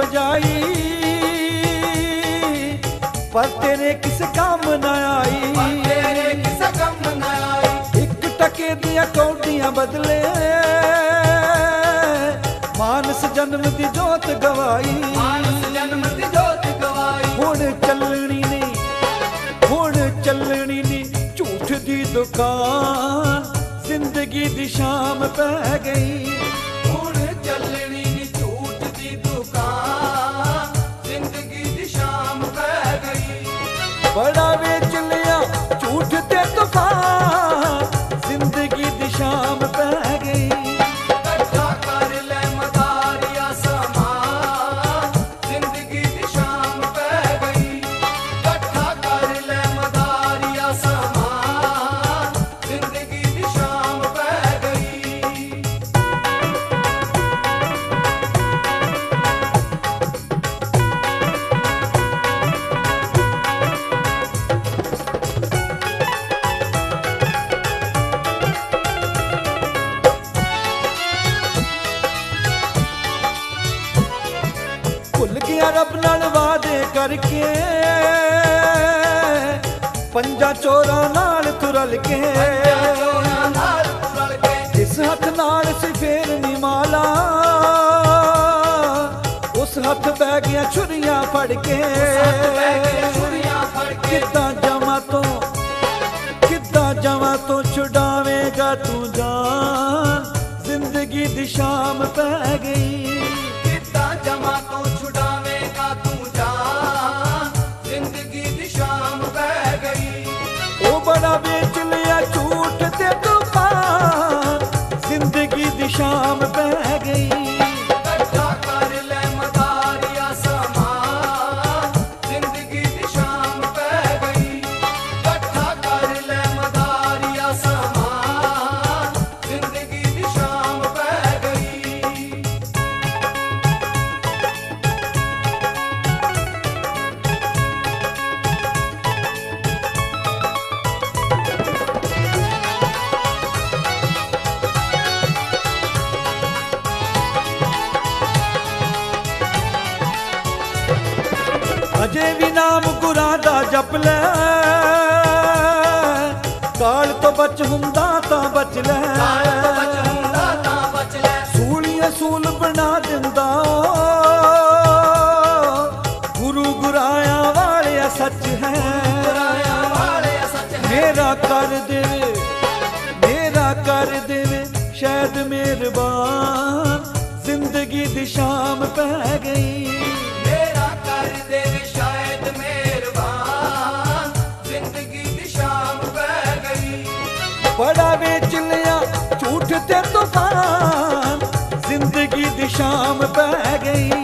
सजाई, पर तेरे किस काम न आई, तेरे किस काम न आई। एक टके दिया कौडियां बदले मानस जन्म दी जोत गवाई, मानस जन्म दी जोत गवाई। हुण चलनी नहीं, हुण चलनी नहीं झूठ दी दुकान, जिंदगी दी शाम पै गई। हुण चलनी नी झूठ दी दुकान, जिंदगी दी शाम पै गई। बड़ा बेच लिया झूठ ते तूफान, जिंदगी दी शाम पै गई। कट्ठा कर ले मदारिया सामान, जिंदगी दी शाम पै गई। कट्ठा कर ले मदारिया सामान, जिंदगी दी शाम पै गई। भुल गया रब नाल वादे करके, पंजा चोरा नाल तुरल के, चोरां नाल रल के, जिस हथ नाल सी फेर नी माला, उस हथ बह गया छुरियां फड़ के। छुरियां फड़ के, किद्दां जावां तो, किद्दां जावां तो छुड़ावेगा तू जान, जिंदगी दी शाम पै गई। किद्दां जमा तो छुड़ावेगा तू जान, जिंदगी दी शाम पै गई। ओ बड़ा बेच लिया झूठ ते तूफान, जिंदगी दी शाम पै गई। कट्ठा कर ले मदारिया सामान, जिंदगी दी शाम पै गई। कट्ठा कर ले मदारिया सामान, जिंदगी दी शाम पै गई। अजे भी नाम गुरां दा जप ले, काल तो बच हुंदा तां बच ले। काल तो बच हुंदा तां बच ले। सूलिए सूल बना दिंदा गुरु गुराया वाले सच है। गुराया वाले सच है। मेरा कर देवे, मेरा कर देवे शायद मेहरबान, जिंदगी दी शाम पै गई। मेरा कर देवे शायद मेहरबान, जिंदगी दी शाम पै गई। बड़ा बेच लिया झूठ ते तूफान, जिंदगी दी शाम पै गई।